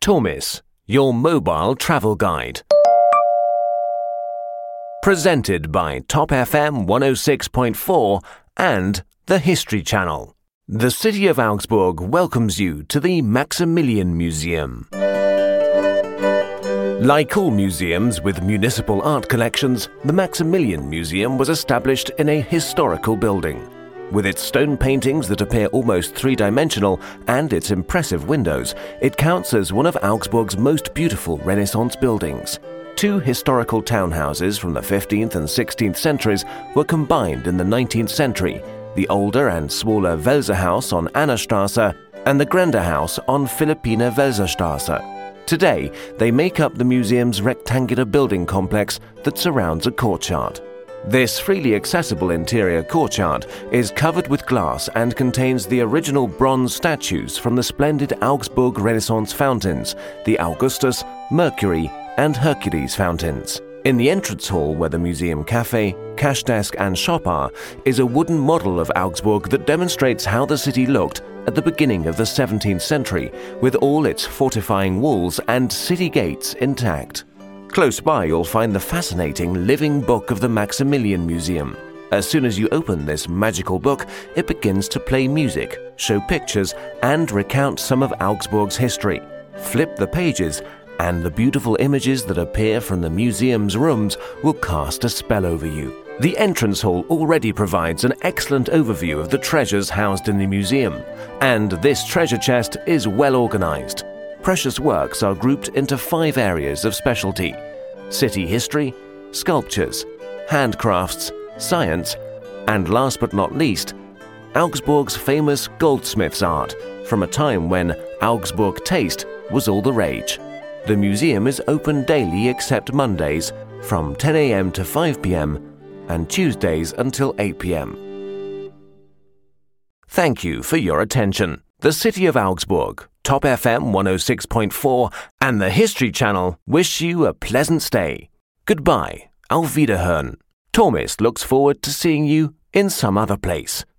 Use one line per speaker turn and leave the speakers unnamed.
Tormis, your mobile travel guide. Presented by Top FM 106.4 and the History Channel. The city of Augsburg welcomes you to the Maximilian Museum. Like all museums with municipal art collections, the Maximilian Museum was established in a historical building. With its stone paintings that appear almost three-dimensional and its impressive windows, it counts as one of Augsburg's most beautiful Renaissance buildings. Two historical townhouses from the 15th and 16th centuries were combined in the 19th century, the older and smaller Welser House on Annastrasse and the Grender House on Philippine Welserstrasse. Today, they make up the museum's rectangular building complex that surrounds a courtyard. This freely accessible interior courtyard is covered with glass and contains the original bronze statues from the splendid Augsburg Renaissance fountains, the Augustus, Mercury, and Hercules fountains. In the entrance hall where the museum cafe, cash desk, and shop are, is a wooden model of Augsburg that demonstrates how the city looked at the beginning of the 17th century, with all its fortifying walls and city gates intact. Close by, you'll find the fascinating living book of the Maximilian Museum. As soon as you open this magical book, it begins to play music, show pictures, and recount some of Augsburg's history. Flip the pages, and the beautiful images that appear from the museum's rooms will cast a spell over you. The entrance hall already provides an excellent overview of the treasures housed in the museum, and this treasure chest is well organized. Precious works are grouped into 5 areas of specialty: city history, sculptures, handcrafts, science, and last but not least, Augsburg's famous goldsmith's art from a time when Augsburg taste was all the rage. The museum is open daily except Mondays from 10 a.m. to 5 p.m. and Tuesdays until 8 p.m. Thank you for your attention. The city of Augsburg, Top FM 106.4 and the History Channel wish you a pleasant stay. Goodbye, auf Wiederhören. Tormis looks forward to seeing you in some other place.